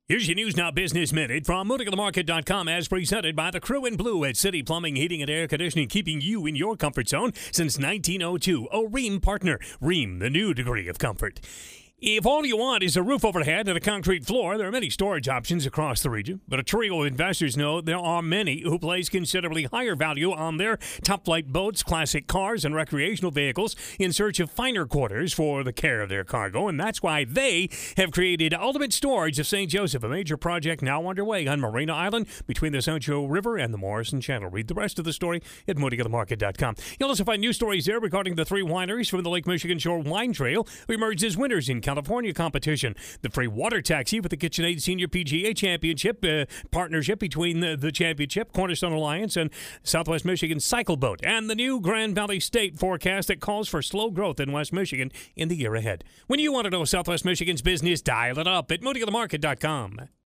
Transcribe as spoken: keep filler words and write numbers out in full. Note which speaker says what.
Speaker 1: Here's your News Now Business Minute from Moody The Market dot com as presented by the crew in blue at City Plumbing, Heating, and Air Conditioning, keeping you in your comfort zone since nineteen oh two. A Rheem partner. Rheem, the new degree of comfort. If all you want is a roof overhead and a concrete floor, there are many storage options across the region. But a trio of investors know there are many who place considerably higher value on their top-flight boats, classic cars, and recreational vehicles in search of finer quarters for the care of their cargo. And that's why they have created Ultimate Storage of Saint Joseph, a major project now underway on Marina Island between the Sancho River and the Morrison Channel. Read the rest of the story at Moody The Market dot com. You'll also find news stories there regarding the three wineries from the Lake Michigan Shore Wine Trail who emerged as winners in California competition. The free water taxi with the KitchenAid Senior P G A Championship uh, partnership between the, the championship, Cornerstone Alliance, and Southwest Michigan Cycle Boat, and the new Grand Valley State forecast that calls for slow growth in West Michigan in the year ahead. When you want to know Southwest Michigan's business, dial it up at Moody The Market dot com.